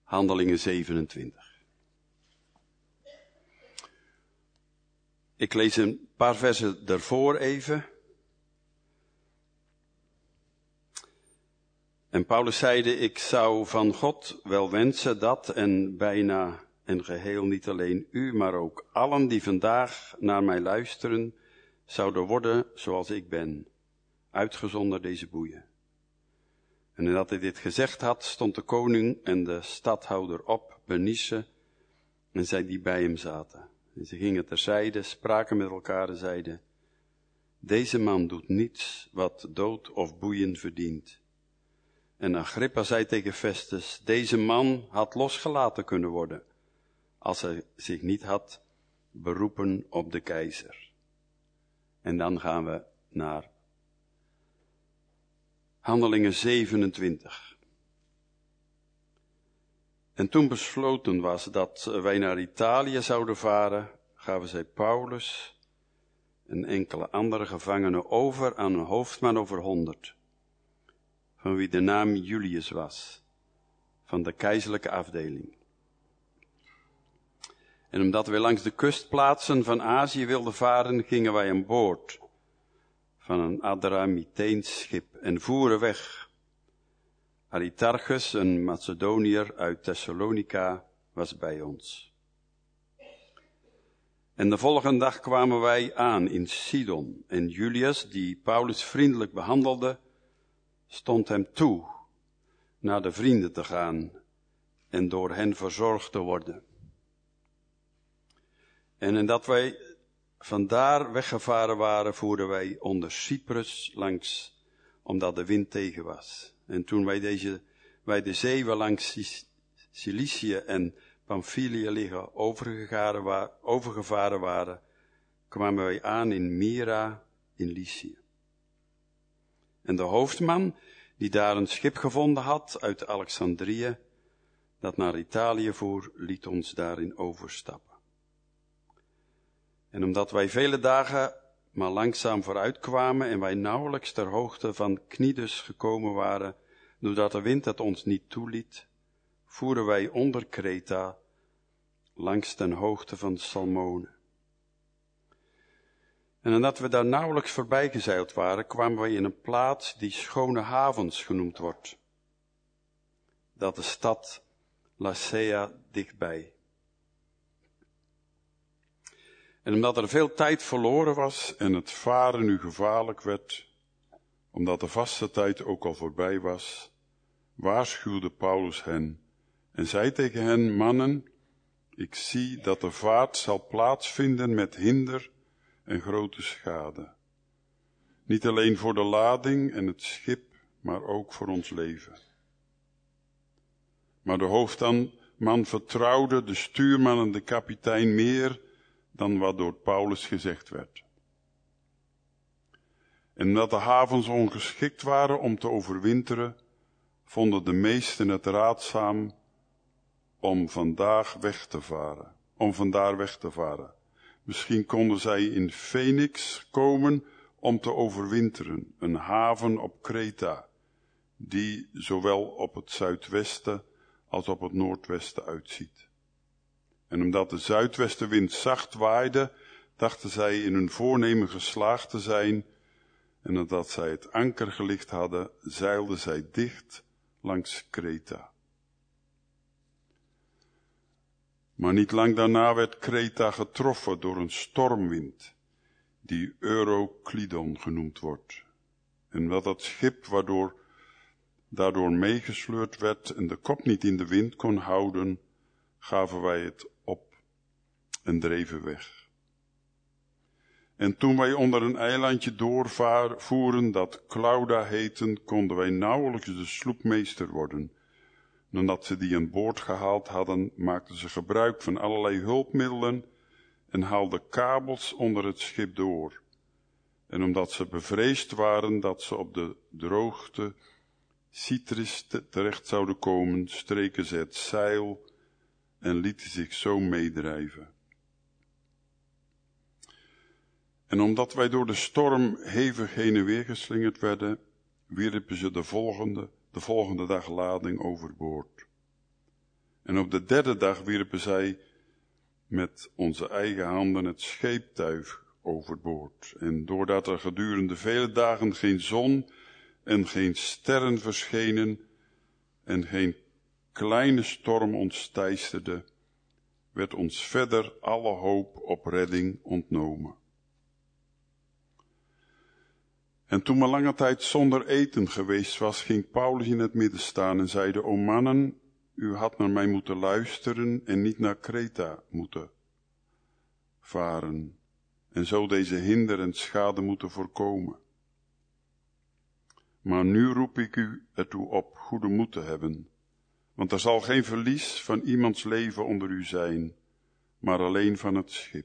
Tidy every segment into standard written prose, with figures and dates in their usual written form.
Handelingen 27. Ik lees een paar versen daarvoor even. En Paulus zeide, ik zou van God wel wensen dat en bijna en geheel niet alleen u, maar ook allen die vandaag naar mij luisteren, zouden worden zoals ik ben, uitgezonderd deze boeien. En nadat hij dit gezegd had, stond de koning en de stadhouder op, Bernice, en zij die bij hem zaten. En ze gingen terzijde, spraken met elkaar en zeiden, deze man doet niets wat dood of boeien verdient. En Agrippa zei tegen Festus, deze man had losgelaten kunnen worden, als hij zich niet had beroepen op de keizer. En dan gaan we naar Handelingen 27. En toen besloten was dat wij naar Italië zouden varen, gaven zij Paulus en enkele andere gevangenen over aan een hoofdman over 100, van wie de naam Julius was, van de keizerlijke afdeling. En omdat wij langs de kustplaatsen van Azië wilden varen, gingen wij aan boord van een Adramiteens schip en voeren weg. Aristarchus, een Macedoniër uit Thessalonica, was bij ons. En de volgende dag kwamen wij aan in Sidon. En Julius, die Paulus vriendelijk behandelde, stond hem toe naar de vrienden te gaan en door hen verzorgd te worden. En nadat wij vandaar weggevaren waren, voeren wij onder Cyprus langs, omdat de wind tegen was. En toen wij de zeeën langs Cilicië en Pamphylië liggen overgevaren waren, kwamen wij aan in Myra in Lycië. En de hoofdman, die daar een schip gevonden had uit Alexandrië, dat naar Italië voer, liet ons daarin overstappen. En omdat wij vele dagen maar langzaam vooruit kwamen en wij nauwelijks ter hoogte van Knidus gekomen waren, doordat de wind het ons niet toeliet, voeren wij onder Kreta langs ten hoogte van Salmone. En nadat we daar nauwelijks voorbij gezeild waren, kwamen wij in een plaats die Schone Havens genoemd wordt, dat de stad Lasea dichtbij. En omdat er veel tijd verloren was en het varen nu gevaarlijk werd, omdat de vaste tijd ook al voorbij was, waarschuwde Paulus hen en zei tegen hen, mannen, ik zie dat de vaart zal plaatsvinden met hinder en grote schade. Niet alleen voor de lading en het schip, maar ook voor ons leven. Maar de hoofdman vertrouwde de stuurman en de kapitein meer dan wat door Paulus gezegd werd. En omdat de havens ongeschikt waren om te overwinteren, vonden de meesten het raadzaam om vandaar weg te varen. Misschien konden zij in Phoenix komen om te overwinteren, een haven op Kreta, die zowel op het zuidwesten als op het noordwesten uitziet. En omdat de zuidwestenwind zacht waaide, dachten zij in hun voornemen geslaagd te zijn, en nadat zij het anker gelicht hadden, zeilden zij dicht langs Kreta. Maar niet lang daarna werd Kreta getroffen door een stormwind, die Euroklydon genoemd wordt. En omdat het schip daardoor meegesleurd werd en de kop niet in de wind kon houden, gaven wij het op en dreven weg. En toen wij onder een eilandje doorvoeren dat Clauda heette, konden wij nauwelijks de sloepmeester worden. Nadat ze die aan boord gehaald hadden, maakten ze gebruik van allerlei hulpmiddelen en haalden kabels onder het schip door. En omdat ze bevreesd waren dat ze op de droogte Sitris terecht zouden komen, streken ze het zeil en lieten zich zo meedrijven. En omdat wij door de storm hevig heen en weer geslingerd werden, wierpen ze de volgende dag lading overboord. En op de derde dag wierpen zij met onze eigen handen het scheeptuig overboord. En doordat er gedurende vele dagen geen zon en geen sterren verschenen en geen kleine storm ons teisterde, werd ons verder alle hoop op redding ontnomen. En toen men lange tijd zonder eten geweest was, ging Paulus in het midden staan en zeide: O mannen, u had naar mij moeten luisteren en niet naar Kreta moeten varen, en zo deze hinder en schade moeten voorkomen. Maar nu roep ik u ertoe op goede moed te hebben, want er zal geen verlies van iemands leven onder u zijn, maar alleen van het schip.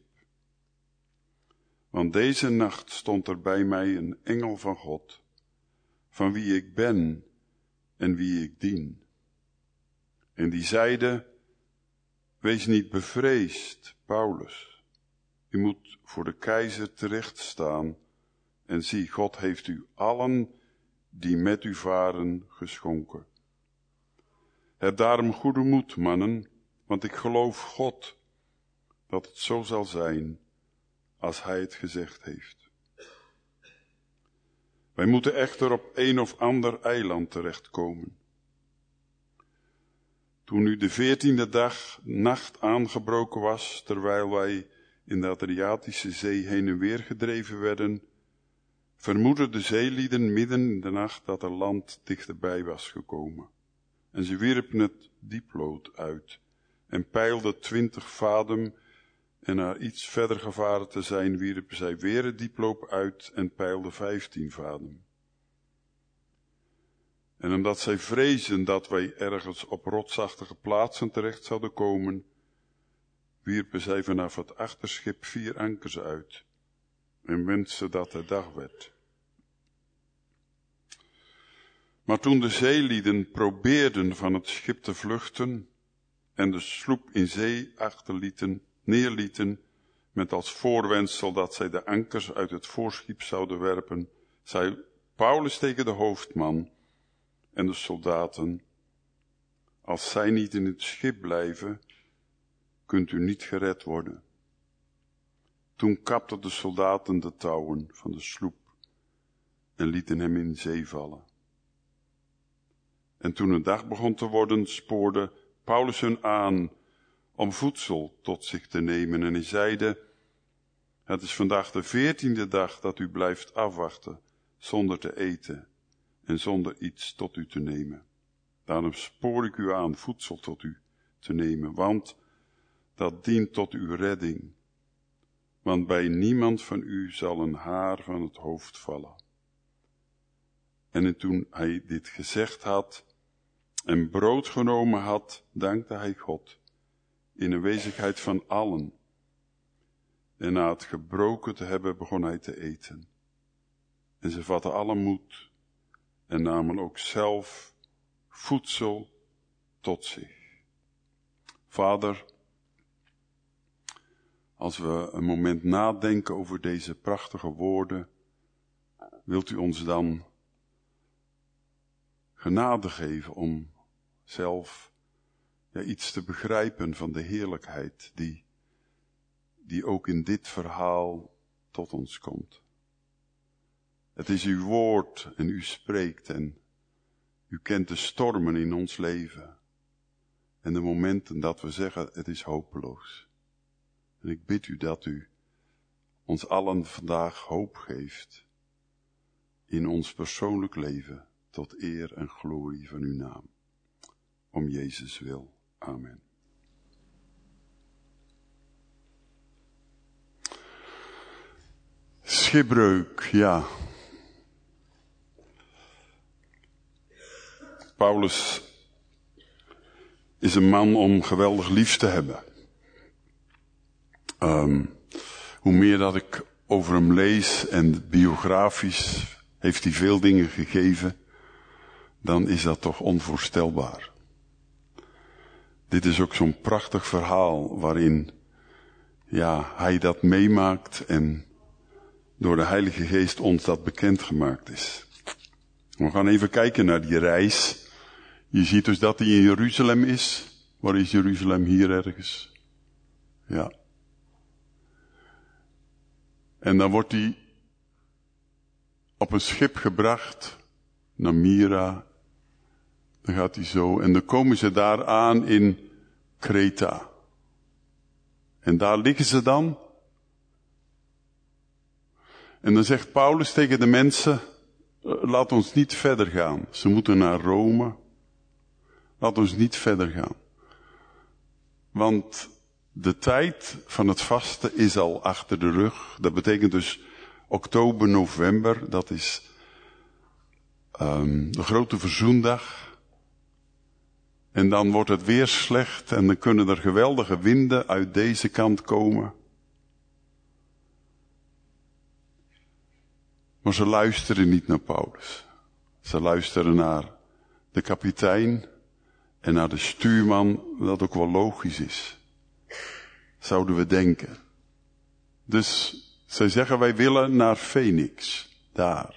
Want deze nacht stond er bij mij een engel van God, van wie ik ben en wie ik dien. En die zeide: wees niet bevreesd, Paulus. U moet voor de keizer terechtstaan. En zie, God heeft u allen die met u varen geschonken. Heb daarom goede moed, mannen, want ik geloof God dat het zo zal zijn als hij het gezegd heeft. Wij moeten echter op een of ander eiland terechtkomen. Toen nu de 14e nacht aangebroken was, terwijl wij in de Adriatische Zee heen en weer gedreven werden, vermoedden de zeelieden midden in de nacht dat er land dichterbij was gekomen. En ze wierpen het dieplood uit en peilden 20 vadem, en na iets verder gevaren te zijn, wierpen zij weer het dieploop uit en peilden 15 vadem. En omdat zij vreesden dat wij ergens op rotsachtige plaatsen terecht zouden komen, wierpen zij vanaf het achterschip 4 ankers uit en wensten dat het dag werd. Maar toen de zeelieden probeerden van het schip te vluchten en de sloep in zee neerlieten, met als voorwendsel dat zij de ankers uit het voorschip zouden werpen, zei Paulus tegen de hoofdman en de soldaten: als zij niet in het schip blijven, kunt u niet gered worden. Toen kapten de soldaten de touwen van de sloep en lieten hem in zee vallen. En toen het dag begon te worden, spoorde Paulus hun aan om voedsel tot zich te nemen. En hij zeide: het is vandaag de 14e dag dat u blijft afwachten, zonder te eten en zonder iets tot u te nemen. Daarom spoor ik u aan voedsel tot u te nemen, want dat dient tot uw redding. Want bij niemand van u zal een haar van het hoofd vallen. En toen hij dit gezegd had en brood genomen had, dankte hij God in aanwezigheid van allen. En na het gebroken te hebben, begon hij te eten. En ze vatten alle moed en namen ook zelf voedsel tot zich. Vader, als we een moment nadenken over deze prachtige woorden, wilt u ons dan genade geven om zelf iets te begrijpen van de heerlijkheid die ook in dit verhaal tot ons komt. Het is uw woord en u spreekt en u kent de stormen in ons leven en de momenten dat we zeggen het is hopeloos. En ik bid u dat u ons allen vandaag hoop geeft in ons persoonlijk leven tot eer en glorie van uw naam. Om Jezus wil. Amen. Schipbreuk, ja. Paulus is een man om geweldig lief te hebben. Hoe meer dat ik over hem lees en biografisch heeft hij veel dingen gegeven, dan is dat toch onvoorstelbaar. Dit is ook zo'n prachtig verhaal waarin hij dat meemaakt en door de Heilige Geest ons dat bekendgemaakt is. We gaan even kijken naar die reis. Je ziet dus dat hij in Jeruzalem is, Waar is Jeruzalem? Hier ergens. Ja. En dan wordt hij op een schip gebracht naar Myra. Dan gaat hij zo. En dan komen ze daar aan in Kreta. En daar liggen ze dan. En dan zegt Paulus tegen de mensen, laat ons niet verder gaan. Ze moeten naar Rome. Laat ons niet verder gaan. Want de tijd van het vasten is al achter de rug. Dat betekent dus oktober, november. Dat is de grote verzoendag. En dan wordt het weer slecht en dan kunnen er geweldige winden uit deze kant komen. Maar ze luisteren niet naar Paulus. Ze luisteren naar de kapitein en naar de stuurman, wat ook wel logisch is. Zouden we denken. Dus zij zeggen, wij willen naar Phoenix, daar.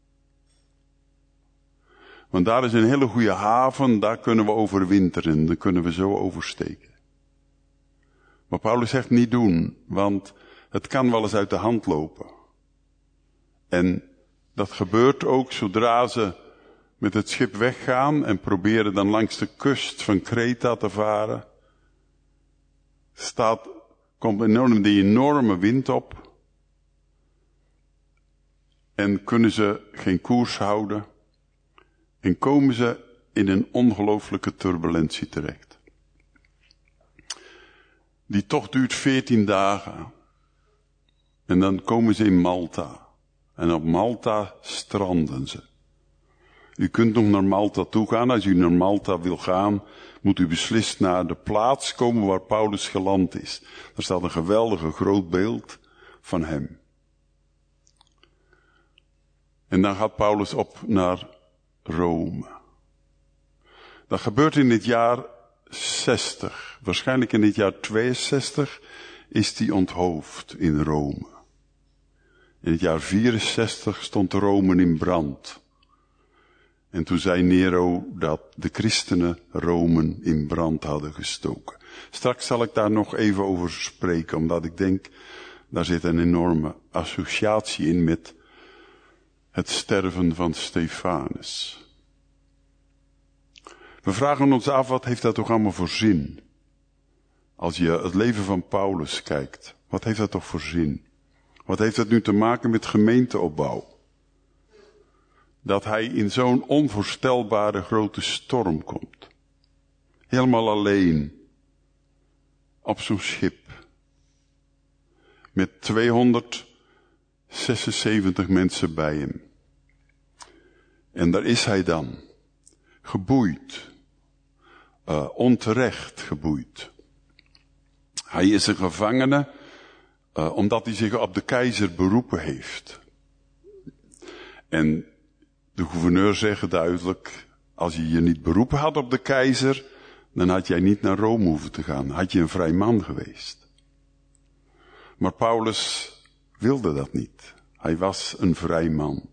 Want daar is een hele goede haven, daar kunnen we overwinteren, daar kunnen we zo oversteken. Maar Paulus zegt niet doen, want het kan wel eens uit de hand lopen. En dat gebeurt ook zodra ze met het schip weggaan en proberen dan langs de kust van Kreta te varen. Komt die enorme wind op. En kunnen ze geen koers houden. En komen ze in een ongelooflijke turbulentie terecht. Die toch duurt 14 dagen. En dan komen ze in Malta. En op Malta stranden ze. U kunt nog naar Malta toe gaan. Als u naar Malta wil gaan, moet u beslist naar de plaats komen waar Paulus geland is. Daar staat een geweldige groot beeld van hem. En dan gaat Paulus op naar Rome. Dat gebeurt in het jaar 60. Waarschijnlijk in het jaar 62 is hij onthoofd in Rome. In het jaar 64 stond Rome in brand. En toen zei Nero dat de christenen Rome in brand hadden gestoken. Straks zal ik daar nog even over spreken, omdat ik denk, daar zit een enorme associatie in met het sterven van Stefanus. We vragen ons af, wat heeft dat toch allemaal voor zin? Als je het leven van Paulus kijkt, wat heeft dat toch voor zin? Wat heeft dat nu te maken met gemeenteopbouw? Dat hij in zo'n onvoorstelbare grote storm komt. Helemaal alleen. Op zo'n schip. Met 276 mensen bij hem. En daar is hij dan. Geboeid. Onterecht geboeid. Hij is een gevangene, omdat hij zich op de keizer beroepen heeft. En de gouverneur zegt duidelijk, als je je niet beroepen had op de keizer, dan had jij niet naar Rome hoeven te gaan. Had je een vrij man geweest. Maar Paulus wilde dat niet. Hij was een vrij man.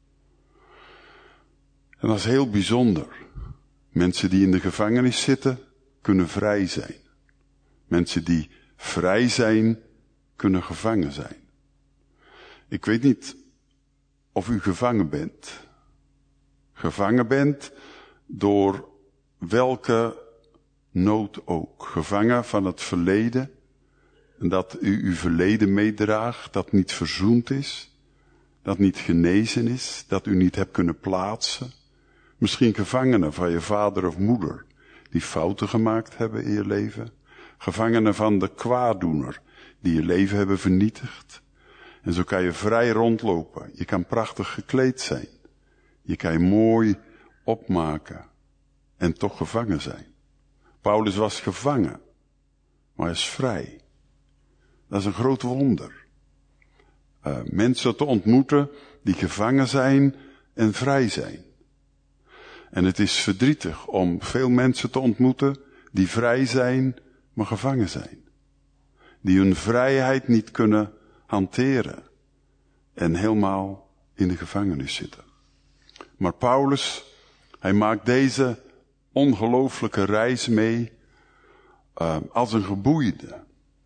En dat is heel bijzonder. Mensen die in de gevangenis zitten, kunnen vrij zijn. Mensen die vrij zijn, kunnen gevangen zijn. Ik weet niet of u gevangen bent. Gevangen bent door welke nood ook. Gevangen van het verleden. En dat u uw verleden meedraagt, dat niet verzoend is. Dat niet genezen is. Dat u niet hebt kunnen plaatsen. Misschien gevangenen van je vader of moeder. Die fouten gemaakt hebben in je leven. Gevangenen van de kwaaddoener. Die je leven hebben vernietigd. En zo kan je vrij rondlopen. Je kan prachtig gekleed zijn. Je kan je mooi opmaken. En toch gevangen zijn. Paulus was gevangen. Maar hij is vrij. Dat is een groot wonder. Mensen te ontmoeten die gevangen zijn en vrij zijn. En het is verdrietig om veel mensen te ontmoeten die vrij zijn, maar gevangen zijn. Die hun vrijheid niet kunnen hanteren. En helemaal in de gevangenis zitten. Maar Paulus, hij maakt deze ongelooflijke reis mee als een geboeide.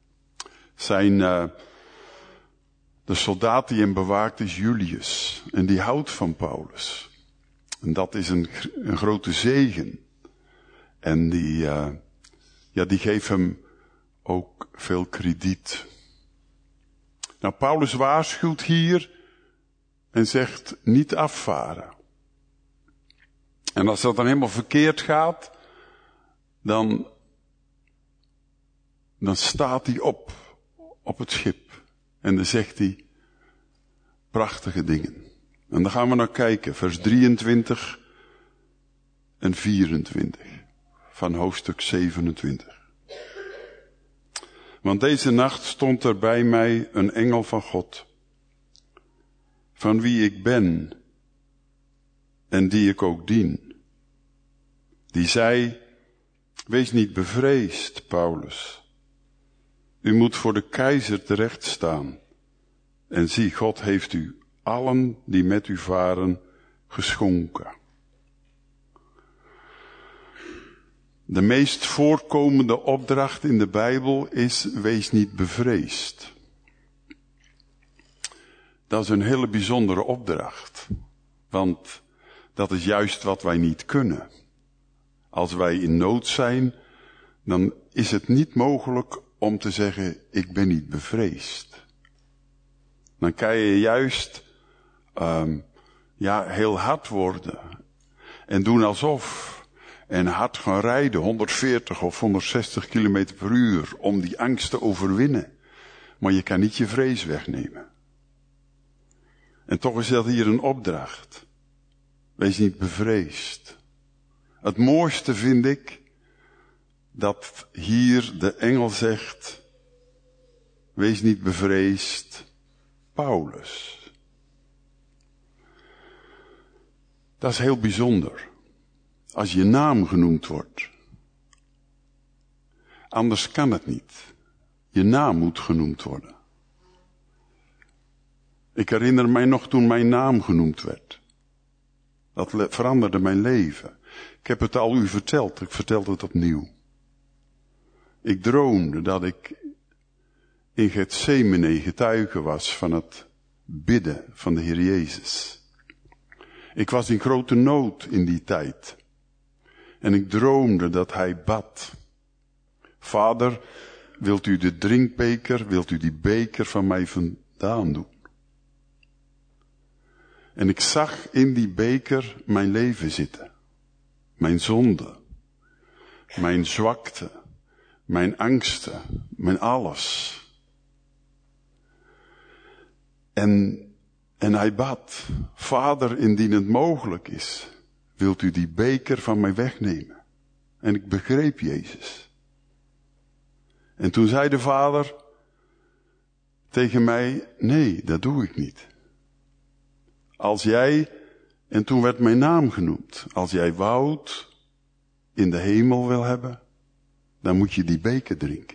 De soldaat die hem bewaakt is Julius. En die houdt van Paulus. En dat is een grote zegen. En die geeft hem ook veel krediet. Nou, Paulus waarschuwt hier en zegt niet afvaren. En als dat dan helemaal verkeerd gaat, dan staat hij op het schip. En dan zegt hij prachtige dingen. En dan gaan we naar kijken, vers 23 en 24 van hoofdstuk 27. Want deze nacht stond er bij mij een engel van God, van wie ik ben en die ik ook dien. Die zei, wees niet bevreesd, Paulus. U moet voor de keizer terecht staan. En zie, God heeft u allen die met u varen geschonken. De meest voorkomende opdracht in de Bijbel is, wees niet bevreesd. Dat is een hele bijzondere opdracht. Want dat is juist wat wij niet kunnen. Als wij in nood zijn, dan is het niet mogelijk om te zeggen, ik ben niet bevreesd. Dan kan je juist heel hard worden. En doen alsof. En hard gaan rijden, 140 of 160 kilometer per uur, om die angst te overwinnen. Maar je kan niet je vrees wegnemen. En toch is dat hier een opdracht. Wees niet bevreesd. Het mooiste vind ik, dat hier de engel zegt, wees niet bevreesd, Paulus. Dat is heel bijzonder. Als je naam genoemd wordt. Anders kan het niet. Je naam moet genoemd worden. Ik herinner mij nog toen mijn naam genoemd werd. Dat veranderde mijn leven. Ik heb het al u verteld, ik vertel het opnieuw. Ik droomde dat ik in Getsemane getuige was van het bidden van de Heer Jezus. Ik was in grote nood in die tijd. En ik droomde dat hij bad. Vader, wilt u de drinkbeker, wilt u die beker van mij vandaan doen? En ik zag in die beker mijn leven zitten. Mijn zonde. Mijn zwakte. Mijn angsten. Mijn alles. En hij bad. Vader, indien het mogelijk is, wilt u die beker van mij wegnemen? En ik begreep Jezus. En toen zei de Vader tegen mij, nee, dat doe ik niet. Als jij, en toen werd mijn naam genoemd, als jij woud in de hemel wil hebben, dan moet je die beker drinken.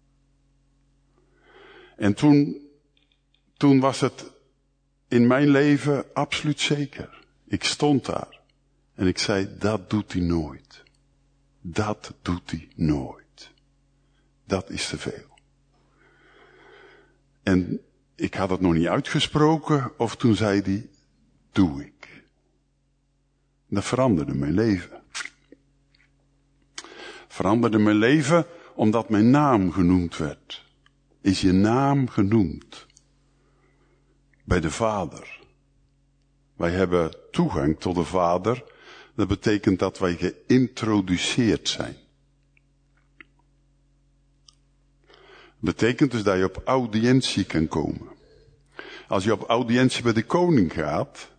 En toen was het in mijn leven absoluut zeker. Ik stond daar en ik zei, dat doet hij nooit. Dat doet hij nooit. Dat is te veel. En ik had het nog niet uitgesproken, of toen zei hij, doe ik. Dat veranderde mijn leven. Veranderde mijn leven omdat mijn naam genoemd werd. Is je naam genoemd? Bij de Vader. Wij hebben toegang tot de Vader. Dat betekent dat wij geïntroduceerd zijn. Dat betekent dus dat je op audiëntie kan komen. Als je op audiëntie bij de koning gaat,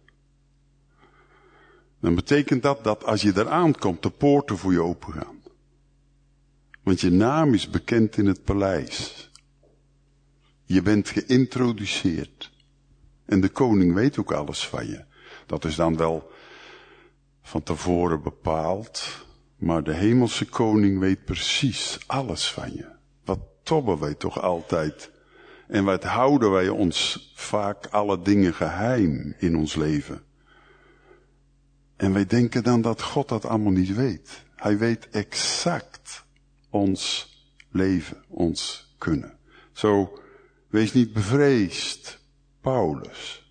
dan betekent dat als je daar aankomt, de poorten voor je open gaan. Want je naam is bekend in het paleis. Je bent geïntroduceerd. En de koning weet ook alles van je. Dat is dan wel van tevoren bepaald. Maar de hemelse koning weet precies alles van je. Wat tobben wij toch altijd. En wat houden wij ons vaak alle dingen geheim in ons leven. En wij denken dan dat God dat allemaal niet weet. Hij weet exact ons leven ons kunnen. Zo, wees niet bevreesd. Paulus.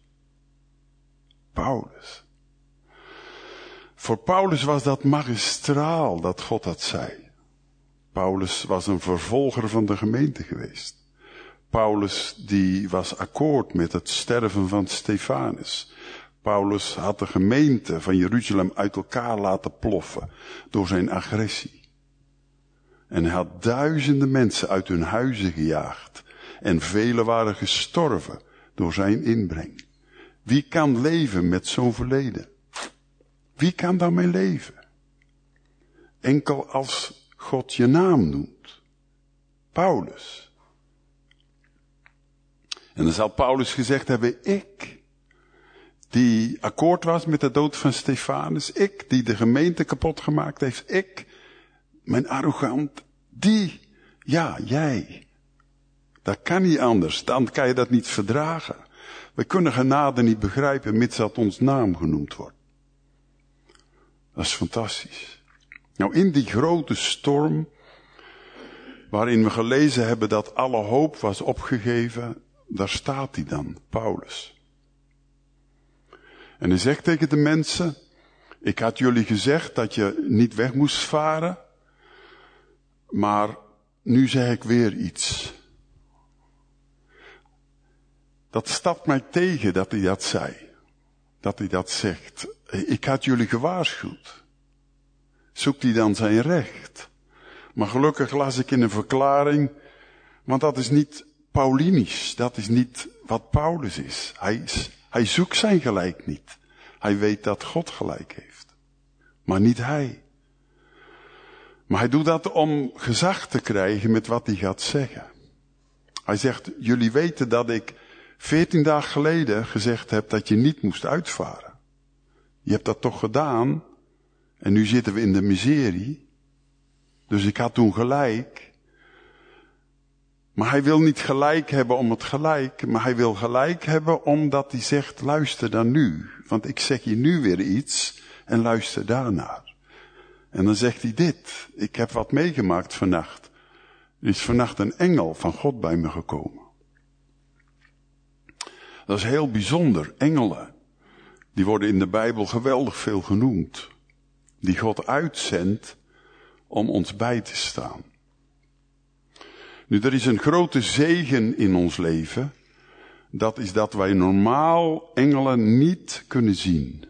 Voor Paulus was dat magistraal dat God dat zei. Paulus was een vervolger van de gemeente geweest. Paulus die was akkoord met het sterven van Stefanus. Paulus had de gemeente van Jeruzalem uit elkaar laten ploffen door zijn agressie. En hij had duizenden mensen uit hun huizen gejaagd. En velen waren gestorven door zijn inbreng. Wie kan leven met zo'n verleden? Wie kan daarmee leven? Enkel als God je naam noemt. Paulus. En dan zal Paulus gezegd hebben, ik, die akkoord was met de dood van Stefanus, ik, die de gemeente kapot gemaakt heeft, ik, mijn arrogant, die, ja, jij. Dat kan niet anders, dan kan je dat niet verdragen. We kunnen genade niet begrijpen, mits dat ons naam genoemd wordt. Dat is fantastisch. Nou, in die grote storm, waarin we gelezen hebben dat alle hoop was opgegeven, daar staat hij dan, Paulus. En hij zegt tegen de mensen, ik had jullie gezegd dat je niet weg moest varen, maar nu zeg ik weer iets. Dat staat mij tegen dat hij dat zei. Dat hij dat zegt. Ik had jullie gewaarschuwd. Zoekt hij dan zijn recht? Maar gelukkig las ik in een verklaring, want dat is niet Paulinisch. Dat is niet wat Paulus is. Hij zoekt zijn gelijk niet. Hij weet dat God gelijk heeft. Maar niet hij. Maar hij doet dat om gezag te krijgen met wat hij gaat zeggen. Hij zegt, jullie weten dat ik 14 dagen geleden gezegd heb dat je niet moest uitvaren. Je hebt dat toch gedaan. En nu zitten we in de miserie. Dus ik had toen gelijk. Maar hij wil niet gelijk hebben om het gelijk. Maar hij wil gelijk hebben omdat hij zegt, luister dan nu. Want ik zeg je nu weer iets en luister daarnaar. En dan zegt hij dit. Ik heb wat meegemaakt vannacht. Er is vannacht een engel van God bij me gekomen. Dat is heel bijzonder. Engelen. Die worden in de Bijbel geweldig veel genoemd. Die God uitzendt om ons bij te staan. Nu, er is een grote zegen in ons leven. Dat is dat wij normaal engelen niet kunnen zien.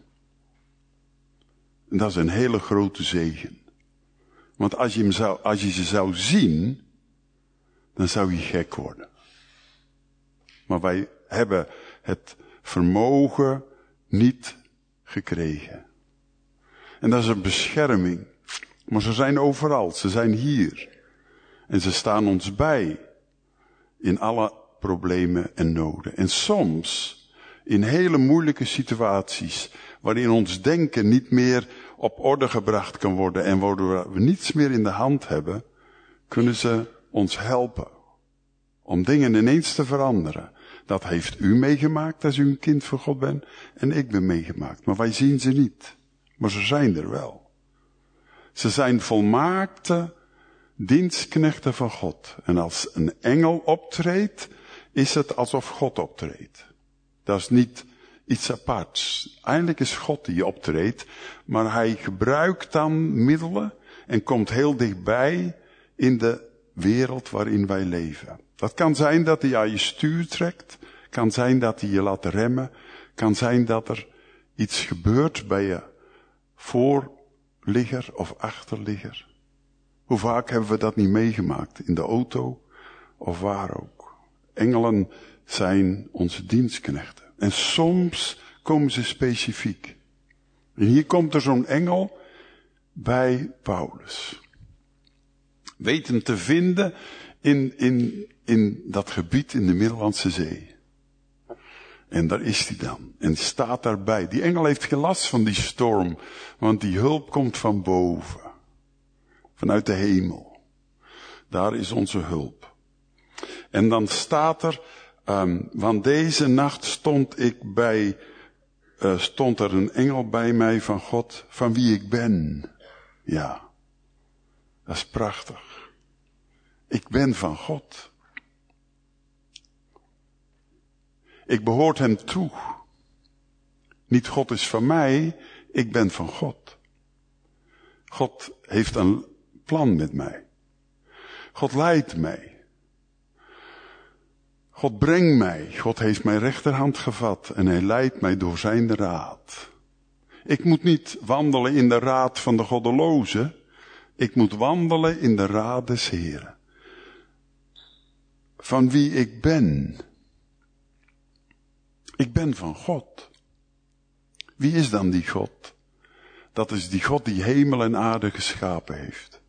En dat is een hele grote zegen. Want als je ze zou zien, dan zou je gek worden. Maar wij hebben het vermogen niet gekregen. En dat is een bescherming. Maar ze zijn overal, ze zijn hier. En ze staan ons bij in alle problemen en noden. En soms in hele moeilijke situaties, waarin ons denken niet meer op orde gebracht kan worden en waardoor we niets meer in de hand hebben, kunnen ze ons helpen om dingen ineens te veranderen. Dat heeft u meegemaakt als u een kind van God bent en ik ben meegemaakt. Maar wij zien ze niet. Maar ze zijn er wel. Ze zijn volmaakte dienstknechten van God. En als een engel optreedt, is het alsof God optreedt. Dat is niet iets aparts. Eigenlijk is God die optreedt, maar hij gebruikt dan middelen en komt heel dichtbij in de wereld waarin wij leven. Dat kan zijn dat hij aan je stuur trekt, kan zijn dat hij je laat remmen, kan zijn dat er iets gebeurt bij je voorligger of achterligger. Hoe vaak hebben we dat niet meegemaakt, in de auto of waar ook. Engelen zijn onze dienstknechten. En soms komen ze specifiek. En hier komt er zo'n engel bij Paulus. Weten te vinden in dat gebied in de Middellandse Zee. En daar is hij dan. En staat daarbij. Die engel heeft geen last van die storm. Want die hulp komt van boven. Vanuit de hemel. Daar is onze hulp. En dan staat er, want deze nacht stond er een engel bij mij van God, van wie ik ben. Ja, dat is prachtig. Ik ben van God. Ik behoort hem toe. Niet God is van mij, ik ben van God. God heeft een plan met mij. God leidt mij. God brengt mij. God heeft mijn rechterhand gevat en hij leidt mij door zijn raad. Ik moet niet wandelen in de raad van de goddelozen. Ik moet wandelen in de raad des Heren. Van wie ik ben. Ik ben van God. Wie is dan die God? Dat is die God die hemel en aarde geschapen heeft.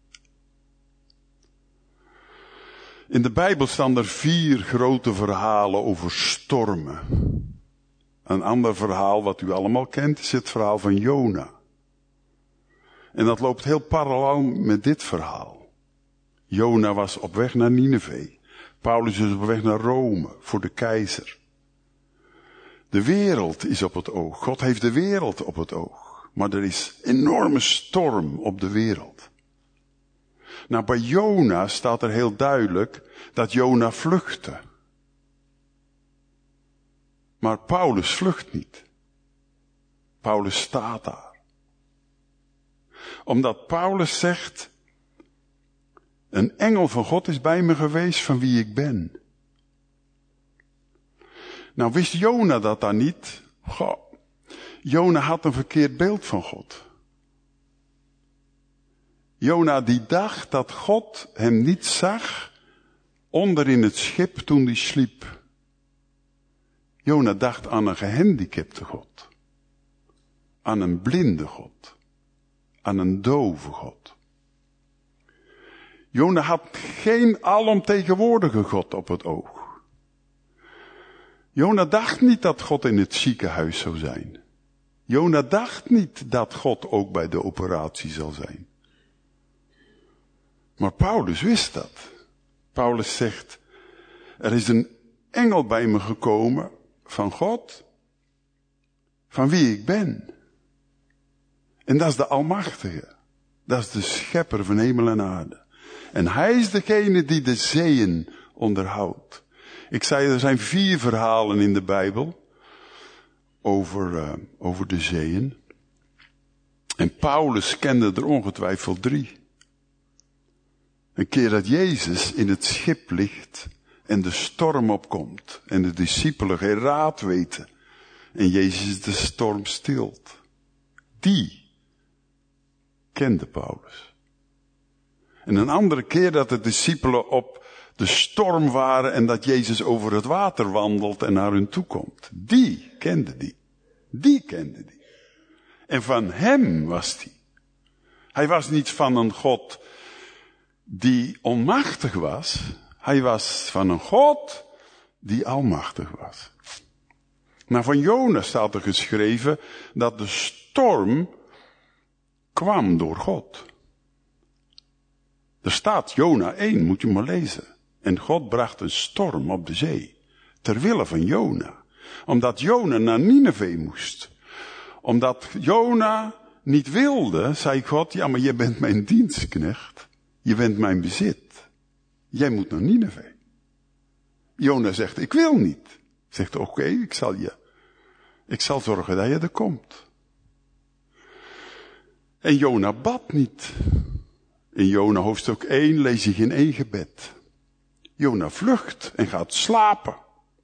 In de Bijbel staan er 4 grote verhalen over stormen. Een ander verhaal wat u allemaal kent is het verhaal van Jona. En dat loopt heel parallel met dit verhaal. Jona was op weg naar Nineve. Paulus is op weg naar Rome voor de keizer. De wereld is op het oog. God heeft de wereld op het oog. Maar er is enorme storm op de wereld. Nou, bij Jona staat er heel duidelijk dat Jona vluchtte. Maar Paulus vlucht niet. Paulus staat daar. Omdat Paulus zegt, een engel van God is bij me geweest van wie ik ben. Nou wist Jona dat dan niet. Goh, Jona had een verkeerd beeld van God. Jona die dacht dat God hem niet zag onder in het schip toen hij sliep. Jona dacht aan een gehandicapte God. Aan een blinde God. Aan een dove God. Jona had geen alomtegenwoordige God op het oog. Jona dacht niet dat God in het ziekenhuis zou zijn. Jona dacht niet dat God ook bij de operatie zal zijn. Maar Paulus wist dat. Paulus zegt, er is een engel bij me gekomen van God, van wie ik ben. En dat is de Almachtige. Dat is de schepper van hemel en aarde. En hij is degene die de zeeën onderhoudt. Ik zei, er zijn 4 verhalen in de Bijbel over de zeeën. En Paulus kende er ongetwijfeld 3. Een keer dat Jezus in het schip ligt en de storm opkomt en de discipelen geen raad weten en Jezus de storm stilt. Die kende Paulus. En een andere keer dat de discipelen op de storm waren en dat Jezus over het water wandelt en naar hun toe komt. Die kende die. Die kende die. En van hem was die. Hij was niet van een God die onmachtig was. Hij was van een God die almachtig was. Maar van Jona staat er geschreven dat de storm kwam door God. Er staat Jona 1, moet je maar lezen. En God bracht een storm op de zee. Ter wille van Jona. Omdat Jona naar Nineve moest. Omdat Jona niet wilde, zei God, ja maar je bent mijn dienstknecht. Je bent mijn bezit. Jij moet naar Nineve. Jona zegt, ik wil niet. Zegt, oké, ik zal zorgen dat je er komt. En Jona bad niet. In Jona hoofdstuk 1 lees je geen 1 gebed. Jona vlucht en gaat slapen.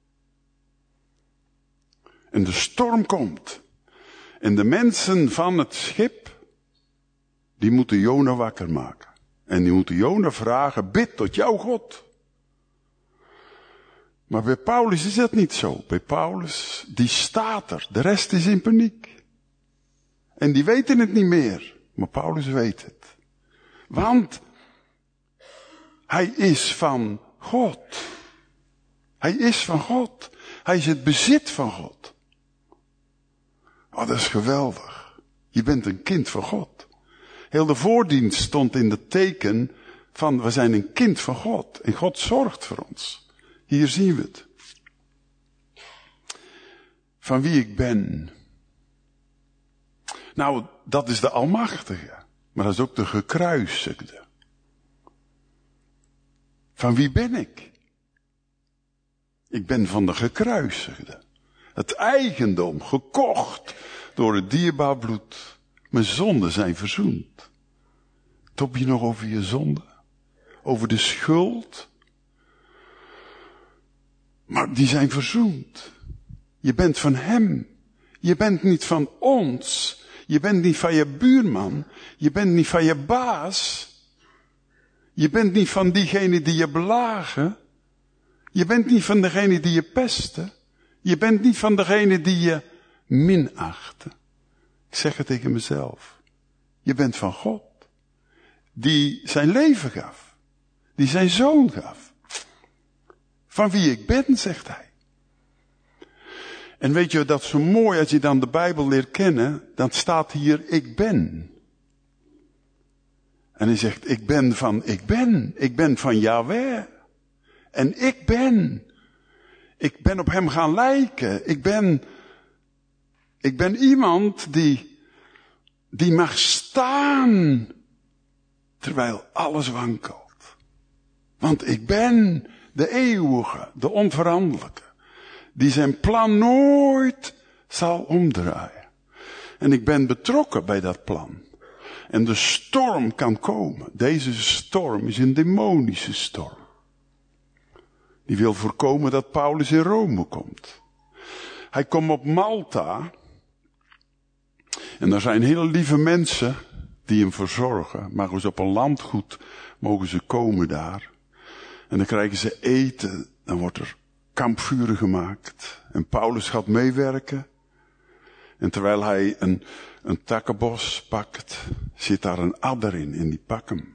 En de storm komt. En de mensen van het schip, die moeten Jona wakker maken. En die moeten Jona vragen, bid tot jouw God. Maar bij Paulus is dat niet zo. Bij Paulus, die staat er. De rest is in paniek. En die weten het niet meer. Maar Paulus weet het. Want hij is van God. Hij is van God. Hij is het bezit van God. Oh, dat is geweldig. Je bent een kind van God. Heel de voordienst stond in het teken van we zijn een kind van God. En God zorgt voor ons. Hier zien we het. Van wie ik ben. Nou, dat is de Almachtige. Maar dat is ook de gekruisigde. Van wie ben ik? Ik ben van de gekruisigde. Het eigendom, gekocht door het dierbaar bloed. Mijn zonden zijn verzoend. Top je nog over je zonde? Over de schuld? Maar die zijn verzoend. Je bent van hem. Je bent niet van ons. Je bent niet van je buurman. Je bent niet van je baas. Je bent niet van diegene die je belagen. Je bent niet van degene die je pesten. Je bent niet van degene die je minachten. Ik zeg het tegen mezelf. Je bent van God. Die zijn leven gaf. Die zijn zoon gaf. Van wie ik ben, zegt hij. En weet je, dat is zo mooi als je dan de Bijbel leert kennen. Dan staat hier, ik ben. En hij zegt, ik ben van ik ben. Ik ben van Yahweh. En ik ben. Ik ben op hem gaan lijken. Ik ben iemand die mag staan. Terwijl alles wankelt. Want ik ben de eeuwige, de onveranderlijke. Die zijn plan nooit zal omdraaien. En ik ben betrokken bij dat plan. En de storm kan komen. Deze storm is een demonische storm. Die wil voorkomen dat Paulus in Rome komt. Hij komt op Malta. En daar zijn hele lieve mensen die hem verzorgen. Mogen ze op een landgoed, mogen ze komen daar. En dan krijgen ze eten. Dan wordt er kampvuren gemaakt. En Paulus gaat meewerken. En terwijl hij een takkenbos pakt, zit daar een adder in. En die pakt hem.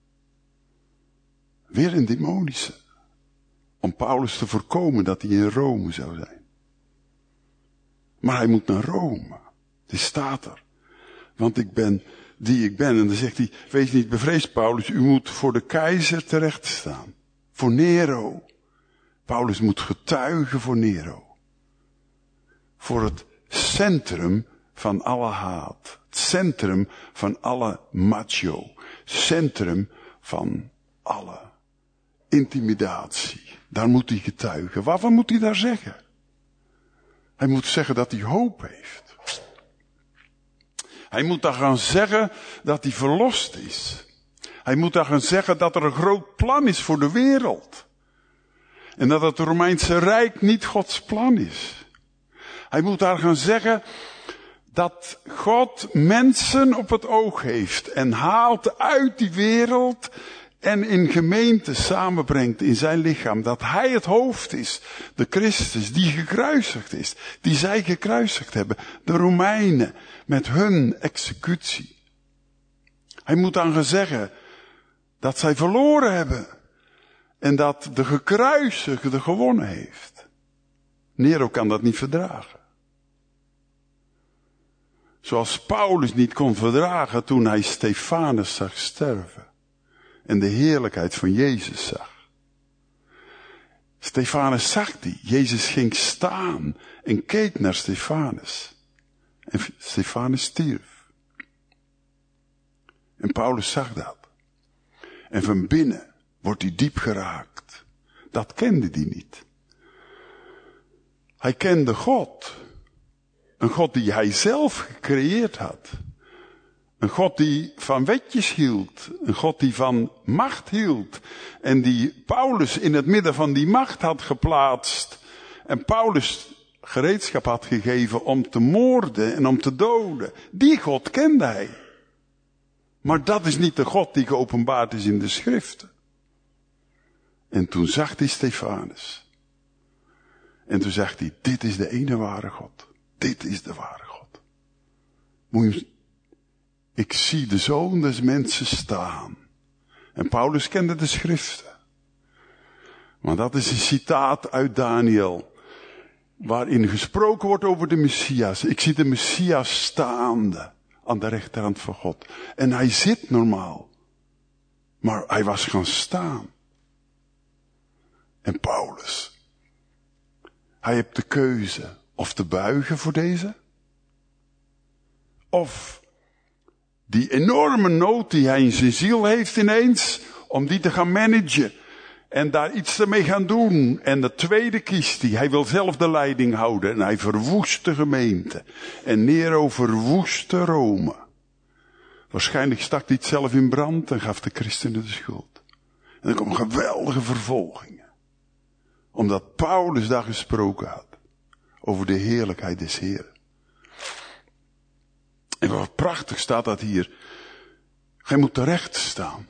Weer een demonische. Om Paulus te voorkomen dat hij in Rome zou zijn. Maar hij moet naar Rome. Het staat er. Want ik ben die ik ben. En dan zegt hij, wees niet bevreesd Paulus, u moet voor de keizer terecht staan. Voor Nero. Paulus moet getuigen voor Nero. Voor het centrum van alle haat. Het centrum van alle macho. Centrum van alle intimidatie. Daar moet hij getuigen. Waarvan moet hij daar zeggen? Hij moet zeggen dat hij hoop heeft. Hij moet daar gaan zeggen dat hij verlost is. Hij moet daar gaan zeggen dat er een groot plan is voor de wereld. En dat het Romeinse Rijk niet Gods plan is. Hij moet daar gaan zeggen dat God mensen op het oog heeft en haalt uit die wereld en in gemeente samenbrengt in zijn lichaam. Dat hij het hoofd is, de Christus die gekruisigd is, die zij gekruisigd hebben, de Romeinen met hun executie. Hij moet dan gaan zeggen dat zij verloren hebben en dat de gekruisigde gewonnen heeft. Nero kan dat niet verdragen. Zoals Paulus niet kon verdragen toen hij Stefanus zag sterven. En de heerlijkheid van Jezus zag. Stefanus zag die. Jezus ging staan en keek naar Stefanus. En Stefanus stierf. En Paulus zag dat. En van binnen wordt hij diep geraakt. Dat kende hij niet. Hij kende God. Een God die hij zelf gecreëerd had. Een God die van wetjes hield. Een God die van macht hield. En die Paulus in het midden van die macht had geplaatst. En Paulus gereedschap had gegeven om te moorden en om te doden. Die God kende hij. Maar dat is niet de God die geopenbaard is in de schriften. En toen zag hij Stefanus. En toen zegt hij, dit is de ene ware God. Dit is de ware God. Ik zie de Zoon des mensen staan. En Paulus kende de schriften. Maar dat is een citaat uit Daniel. Waarin gesproken wordt over de Messias. Ik zie de Messias staande aan de rechterhand van God. En hij zit normaal. Maar hij was gaan staan. En Paulus. Hij heeft de keuze of te buigen voor deze. Of die enorme nood die hij in zijn ziel heeft ineens. Om die te gaan managen. En daar iets ermee gaan doen. En de tweede kiest hij. Hij wil zelf de leiding houden. En hij verwoest de gemeente. En Nero verwoestte Rome. Waarschijnlijk stak hij het zelf in brand en gaf de christenen de schuld. En er komen geweldige vervolgingen. Omdat Paulus daar gesproken had. Over de heerlijkheid des Heeren. En wat prachtig staat dat hier. Gij moet terecht staan.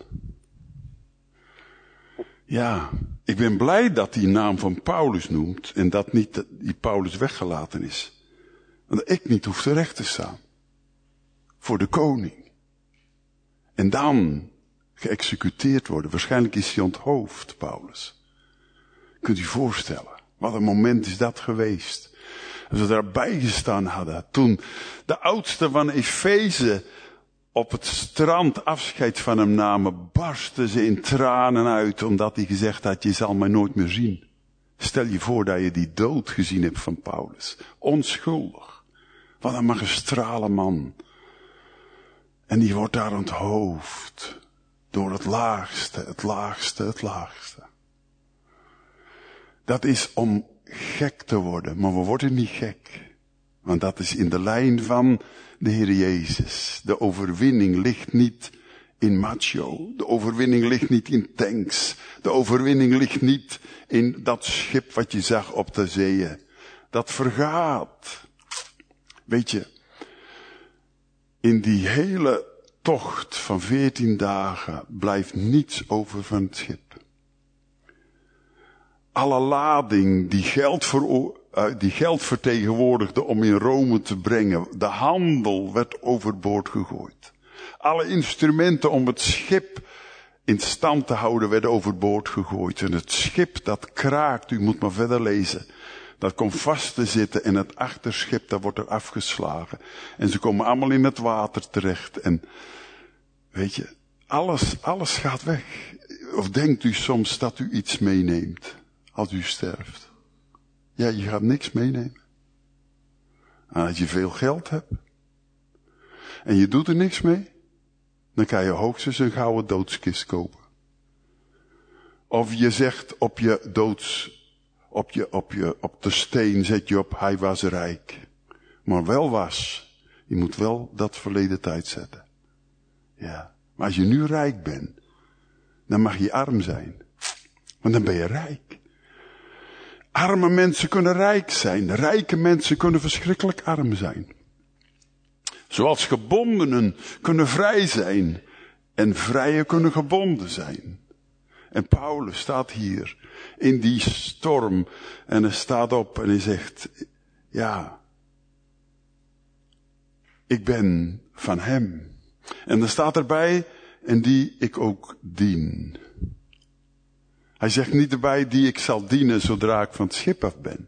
Ja, ik ben blij dat hij naam van Paulus noemt. En dat niet die Paulus weggelaten is. Want ik niet hoef terecht te staan. Voor de koning. En dan geëxecuteerd worden. Waarschijnlijk is hij onthoofd, Paulus. Kunt u voorstellen. Wat een moment is dat geweest. Als we daarbij gestaan hadden. Toen de oudsten van Efeze op het strand afscheid van hem namen, barstten ze in tranen uit, omdat hij gezegd had, je zal mij nooit meer zien. Stel je voor dat je die dood gezien hebt van Paulus. Onschuldig. Wat een magistrale man. En die wordt daar onthoofd. Door het laagste, het laagste, het laagste. Dat is om gek te worden, maar we worden niet gek. Want dat is in de lijn van de Heer Jezus. De overwinning ligt niet in macho. De overwinning ligt niet in tanks. De overwinning ligt niet in dat schip wat je zag op de zeeën. Dat vergaat. Weet je, in die hele tocht van 14 dagen blijft niets over van het schip. Alle lading die geld vertegenwoordigde om in Rome te brengen. De handel werd overboord gegooid. Alle instrumenten om het schip in stand te houden werden overboord gegooid. En het schip dat kraakt, u moet maar verder lezen. Dat komt vast te zitten en het achterschip dat wordt er afgeslagen. En ze komen allemaal in het water terecht. En weet je, alles gaat weg. Of denkt u soms dat u iets meeneemt als u sterft? Ja, je gaat niks meenemen. En als je veel geld hebt en je doet er niks mee, dan kan je hoogstens een gouden doodskist kopen. Of je zegt op de steen zet je op, hij was rijk. Maar wel was. Je moet wel dat verleden tijd zetten. Ja. Maar als je nu rijk bent, dan mag je arm zijn. Want dan ben je rijk. Arme mensen kunnen rijk zijn. Rijke mensen kunnen verschrikkelijk arm zijn. Zoals gebondenen kunnen vrij zijn. En vrije kunnen gebonden zijn. En Paulus staat hier in die storm. En hij staat op en hij zegt, ja, ik ben van hem. En dan staat erbij, en die ik ook dien. Hij zegt niet erbij, die ik zal dienen zodra ik van het schip af ben.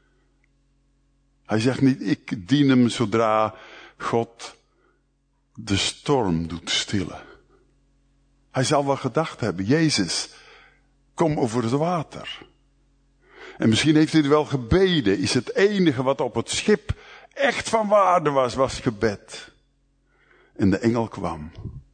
Hij zegt niet, ik dien hem zodra God de storm doet stillen. Hij zal wel gedacht hebben, Jezus, kom over het water. En misschien heeft hij wel gebeden, is het enige wat op het schip echt van waarde was gebed. En de engel kwam.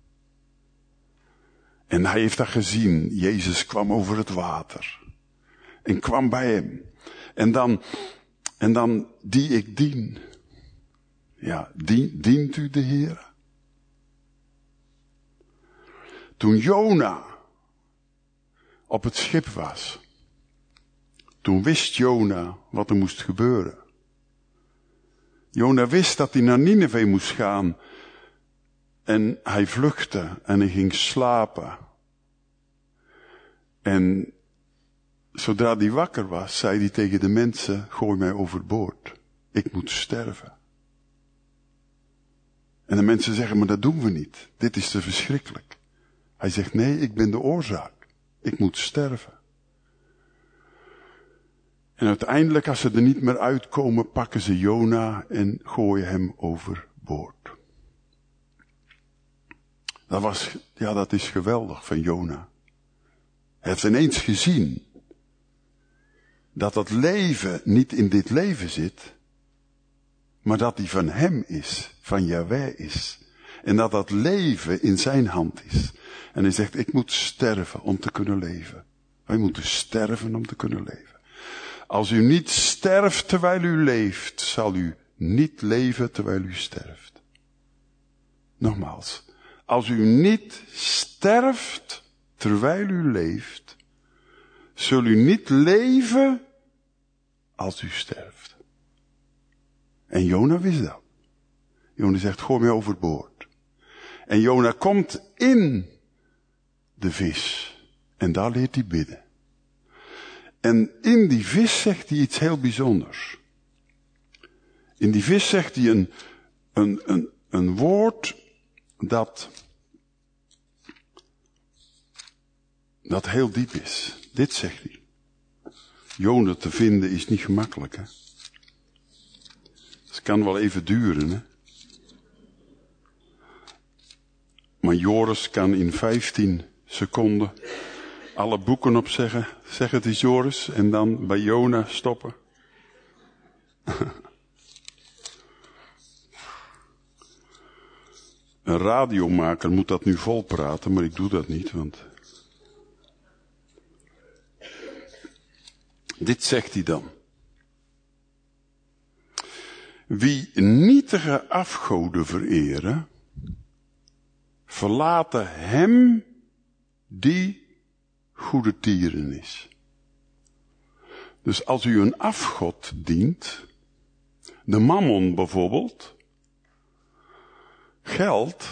En hij heeft dat gezien. Jezus kwam over het water. En kwam bij hem. En dan die ik dien. Ja, dient u de Heer? Toen Jona op het schip was. Toen wist Jona wat er moest gebeuren. Jona wist dat hij naar Nineve moest gaan. En hij vluchtte en hij ging slapen. En zodra hij wakker was, zei hij tegen de mensen, gooi mij overboord. Ik moet sterven. En de mensen zeggen, maar dat doen we niet. Dit is te verschrikkelijk. Hij zegt, nee, ik ben de oorzaak. Ik moet sterven. En uiteindelijk, als ze er niet meer uitkomen, pakken ze Jona en gooien hem overboord. Dat is geweldig van Jona. Hij heeft ineens gezien dat dat leven niet in dit leven zit, maar dat die van hem is, van Yahweh is. En dat dat leven in zijn hand is. En hij zegt, ik moet sterven om te kunnen leven. Wij moeten sterven om te kunnen leven. Als u niet sterft terwijl u leeft, zal u niet leven terwijl u sterft. Nogmaals, als u niet sterft terwijl u leeft, zul u niet leven als u sterft. En Jona wist dat. Jona zegt, gooi mij overboord. En Jona komt in de vis. En daar leert hij bidden. En in die vis zegt hij iets heel bijzonders. In die vis zegt hij een woord dat heel diep is. Dit zegt hij. Jona te vinden is niet gemakkelijk, hè. Het kan wel even duren, hè. Maar Joris kan in 15 seconden alle boeken opzeggen. Zeg het eens, Joris. En dan bij Jona stoppen. Een radiomaker moet dat nu vol praten, maar ik doe dat niet, want... Dit zegt hij dan. Wie nietige afgoden vereren, verlaten hem die goede tieren is. Dus als u een afgod dient, de mammon bijvoorbeeld, geld,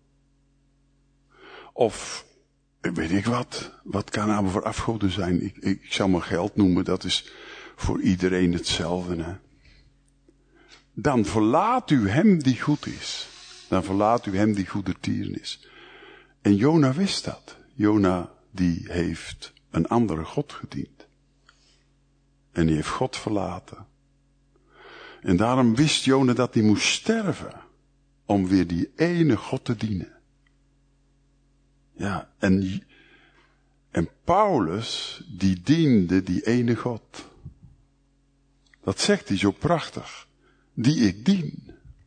of weet ik wat kan nou voor afgoden zijn? Ik zal maar geld noemen, dat is voor iedereen hetzelfde, hè. Dan verlaat u hem die goed is. Dan verlaat u hem die goede tieren is. En Jona wist dat. Jona die heeft een andere God gediend. En die heeft God verlaten. En daarom wist Jona dat hij moest sterven. Om weer die ene God te dienen. Ja, en Paulus die diende die ene God. Dat zegt hij zo prachtig. Die ik dien.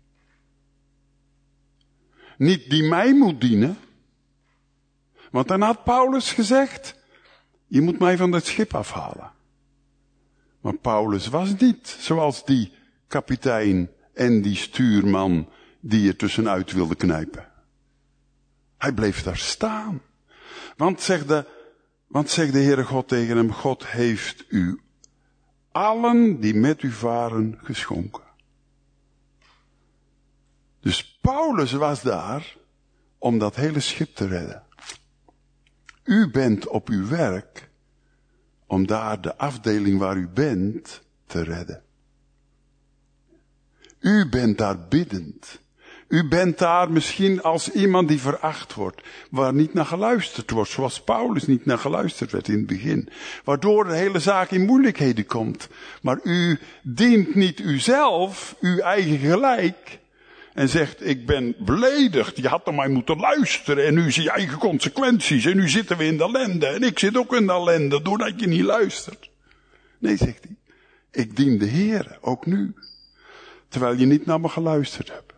Niet die mij moet dienen. Want dan had Paulus gezegd, je moet mij van het schip afhalen. Maar Paulus was niet zoals die kapitein en die stuurman die er tussenuit wilde knijpen. Hij bleef daar staan. Want zegt de Heere God tegen hem, God heeft u allen die met u varen geschonken. Dus Paulus was daar om dat hele schip te redden. U bent op uw werk om daar de afdeling waar u bent te redden. U bent daar biddend. U bent daar misschien als iemand die veracht wordt, waar niet naar geluisterd wordt, zoals Paulus niet naar geluisterd werd in het begin. Waardoor de hele zaak in moeilijkheden komt. Maar u dient niet uzelf, uw eigen gelijk, en zegt, ik ben beledigd, je had naar mij moeten luisteren, en nu zie je eigen consequenties, en nu zitten we in de ellende, en ik zit ook in de ellende, doordat je niet luistert. Nee, zegt hij, ik dien de Heer, ook nu, terwijl je niet naar me geluisterd hebt.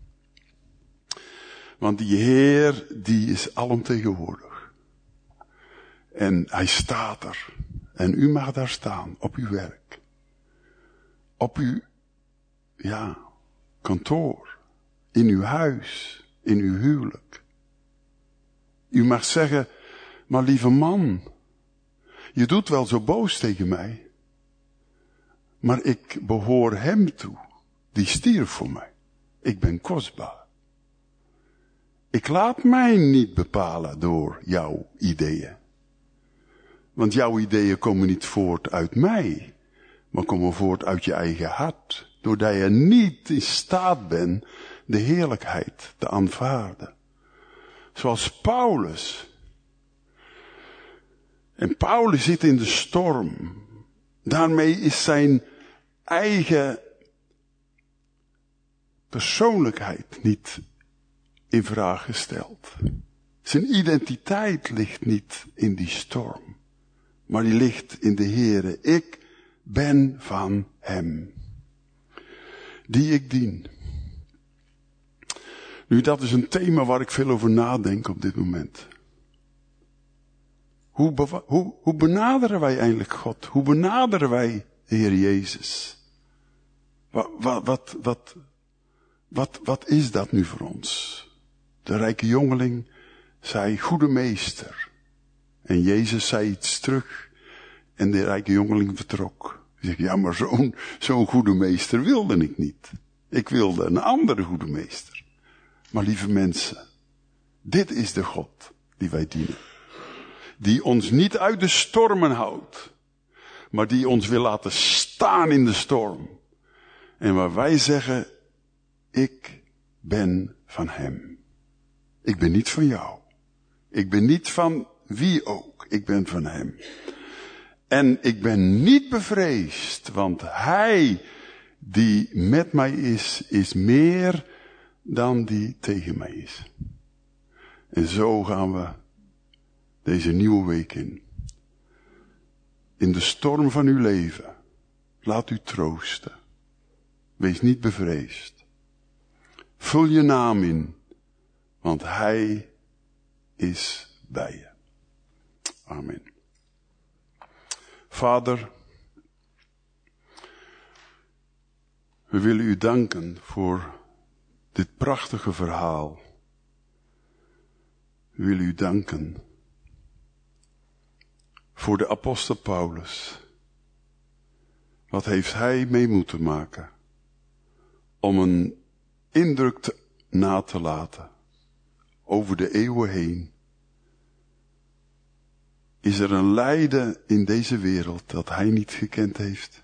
Want die Heer, die is alomtegenwoordig. En hij staat er. En u mag daar staan, op uw werk. Op uw, kantoor. In uw huis. In uw huwelijk. U mag zeggen, maar lieve man, je doet wel zo boos tegen mij. Maar ik behoor hem toe. Die stierf voor mij. Ik ben kostbaar. Ik laat mij niet bepalen door jouw ideeën. Want jouw ideeën komen niet voort uit mij, maar komen voort uit je eigen hart. Doordat je niet in staat bent de heerlijkheid te aanvaarden. Zoals Paulus. En Paulus zit in de storm. Daarmee is zijn eigen persoonlijkheid niet in vraag gesteld. Zijn identiteit ligt niet in die storm, maar die ligt in de Heere. Ik ben van hem, die ik dien. Nu, dat is een thema waar ik veel over nadenk op dit moment. Hoe benaderen wij eigenlijk God? Hoe benaderen wij de Heer Jezus? Wat is dat nu voor ons? De rijke jongeling zei, goede meester. En Jezus zei iets terug. En de rijke jongeling vertrok. Hij zegt, ja, maar zo'n goede meester wilde ik niet. Ik wilde een andere goede meester. Maar lieve mensen, dit is de God die wij dienen. Die ons niet uit de stormen houdt, maar die ons wil laten staan in de storm. En waar wij zeggen, ik ben van hem. Ik ben niet van jou. Ik ben niet van wie ook. Ik ben van hem. En ik ben niet bevreesd, want hij die met mij is meer dan die tegen mij is. En zo gaan we deze nieuwe week in. In de storm van uw leven. Laat u troosten. Wees niet bevreesd. Vul je naam in, want hij is bij je. Amen. Vader, we willen u danken voor dit prachtige verhaal. We willen u danken voor de apostel Paulus. Wat heeft hij mee moeten maken om een indruk na te laten over de eeuwen heen? Is er een lijden in deze wereld dat hij niet gekend heeft?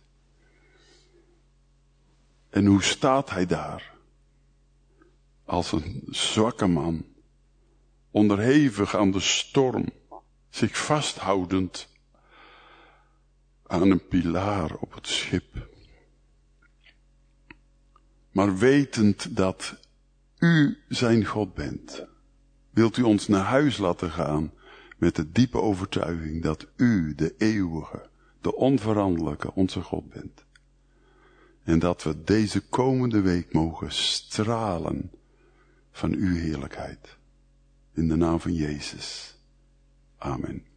En hoe staat hij daar? Als een zwakke man, onderhevig aan de storm, zich vasthoudend aan een pilaar op het schip. Maar wetend dat u zijn God bent, wilt u ons naar huis laten gaan met de diepe overtuiging dat u de eeuwige, de onveranderlijke, onze God bent. En dat we deze komende week mogen stralen van uw heerlijkheid. In de naam van Jezus. Amen.